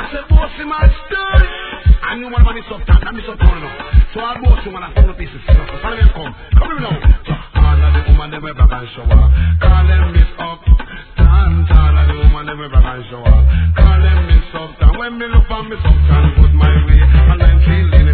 say bossy man stir. And you want money substance, and me substance now. So I bossy man a couple pieces. So follow me come here now. So all of the woman them we back and shower. Call them Miss Up. All of the woman them we back and shower. Call them Miss Up. And when me look on me substance, put my way, and I'm feeling